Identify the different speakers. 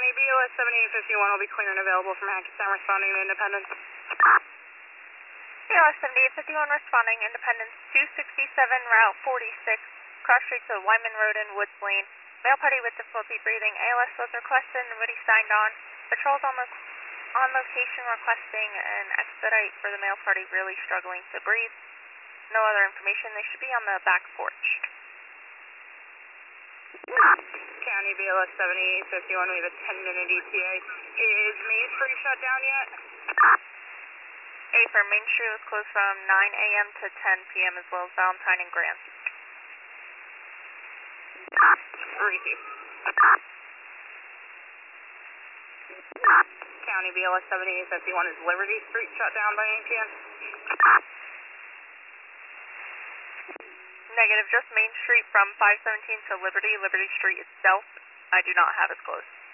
Speaker 1: County BLS 7851 will be clear and available from Hackensack responding to Independence.
Speaker 2: BLS 7851 responding, Independence 267, Route 46, cross street to Wyman Road and Woods Lane. Mail party with difficulty breathing. ALS was requested and Woody signed on. Patrols on location requesting an expedite for the mail party really struggling to breathe. No other information. They should be on the back porch.
Speaker 1: County BLS 7851, we have a 10-minute ETA. Is Main Street shut down yet?
Speaker 2: For Main Street was closed from 9 a.m. to 10 p.m. as well as Valentine and Grant.
Speaker 1: Receive. County BLS 7851, is Liberty Street shut down by any chance?
Speaker 2: Negative, just Main Street from 517 to Liberty Street itself. I do not have it closed.